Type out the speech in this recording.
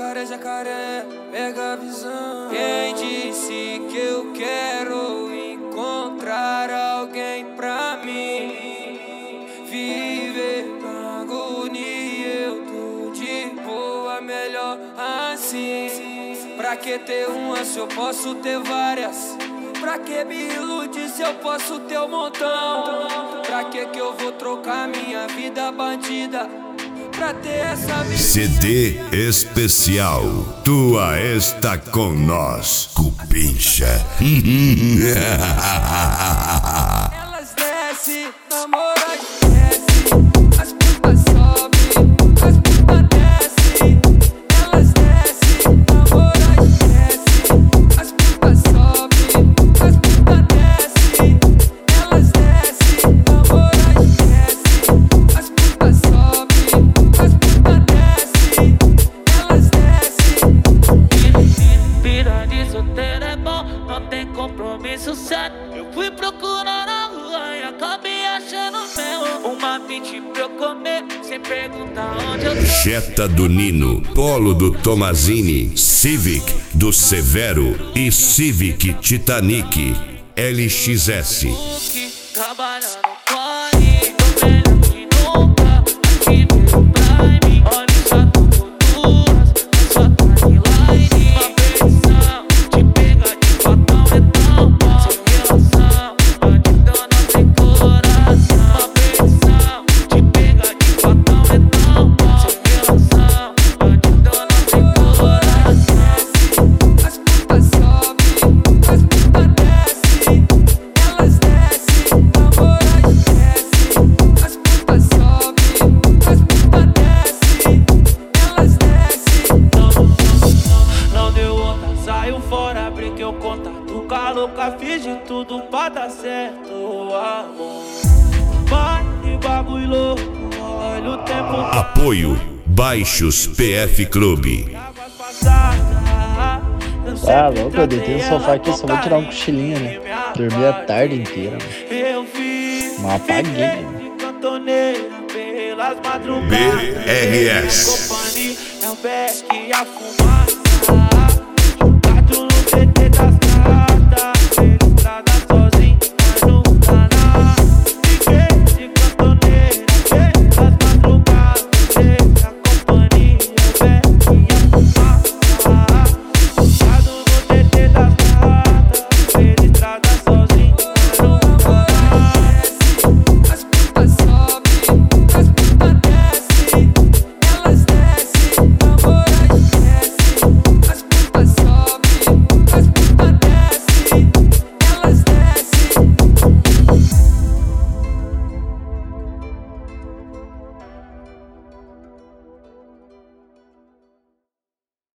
jacaré, pega a visão. Quem disse que eu quero encontrar alguém pra mim? Viver na agonia, eu tô de boa, melhor assim. Pra que ter uma se eu posso ter várias? Pra que me iludir se eu posso ter um montão? Pra que eu vou trocar minha vida bandida pra ter essa vida? CD especial, tua está com nós, Cupincha. Elas descem, namora desce, as putas sobem, as putas descem. Elas descem, namora desce, as putas sobem, as putas descem. Elas descem, namora desce, as putas sobem, as putas descem. Elas descem. Vida de solteiro é bom, não tem compromisso sério. Eu fui procurar na rua e acabei achando meu. Uma pitch pra eu comer, sem perguntar onde eu tô. Jetta do Nino, Polo do Tomazini, Civic do Severo e Civic Titanic LXS. Trabalhando fone, tô melhor que nunca. Aqui veio pra mim, olha só culturas, sua timeline. Uma versão, te pega de fatão é tão bom. Sem relação, bandidão não tem coração. Uma versão, te pega de fatão é tão bom. Sem relação, bandidão não tem coração. As putas sobem, as putas descem. Elas descem, namora desce. As putas sobem, as putas descem. Elas descem. Não deu outra, saiu fora, brinquei o contato com a louca, fiz de tudo pra dar certo, amor. Vai e bagulho louco, olha o tempo. Apoio Baixos PF Clube. Ah, louco, eu deitei no sofá aqui, só vou tirar um cochilinho, né? Dormi a tarde inteira, mano. Eu vi, Mas apaguei, mano. de cantoneira pelas madrugadas. BRS. Companhia é o beck, a fuma.